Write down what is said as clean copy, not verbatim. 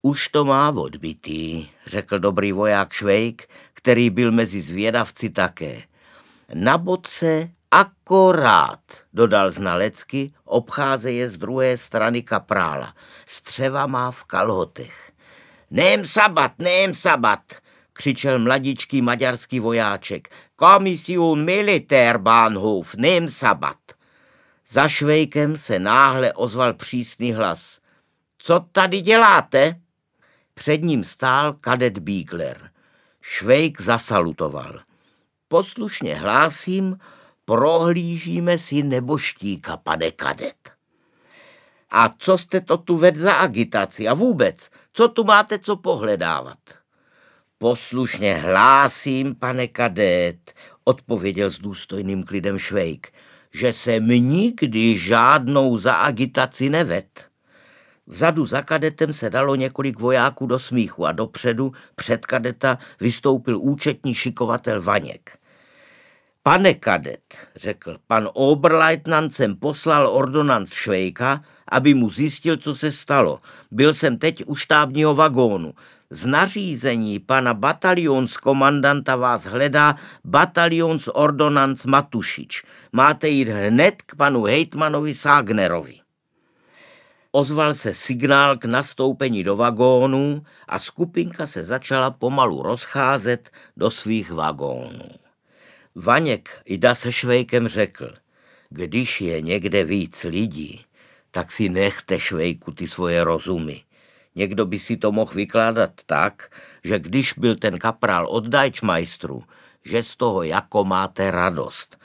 Už to má odbitý, řekl dobrý voják Švejk, který byl mezi zvědavci také. Na bodce akorát, dodal znalecky, obcházeje z druhé strany kaprála. Střeva má v kalhotech. Nem sabat, křičel mladičký maďarský vojáček. Komisiun Militärbahnhof, nem sabat. Za Švejkem se náhle ozval přísný hlas. Co tady děláte? Před ním stál kadet Bígler. Švejk zasalutoval. Poslušně hlásím, prohlížíme si neboštíka, pane kadet. A co jste to tu vedl za agitaci a vůbec, co tu máte co pohledávat? Poslušně hlásím, pane kadet, odpověděl s důstojným klidem Švejk, že jsem nikdy žádnou za agitaci nevedl. Vzadu za kadetem se dalo několik vojáků do smíchu a dopředu před kadeta vystoupil účetní šikovatel Vaněk. Pane kadet, řekl, pan Oberleutnant sem poslal ordonanc Švejka, aby mu zjistil, co se stalo. Byl jsem teď u štábního vagónu. Z nařízení pana bataljonskomandanta vás hledá bataljonsordonanc Matušič. Máte jít hned k panu hejtmanovi Ságnerovi. Ozval se signál k nastoupení do vagónu a skupinka se začala pomalu rozcházet do svých vagónů. Vaněk jda se Švejkem řekl, když je někde víc lidí, tak si nechte, Švejku, ty svoje rozumy. Někdo by si to mohl vykládat tak, že když byl ten kaprál od Deichmeistru, že z toho jako máte radost.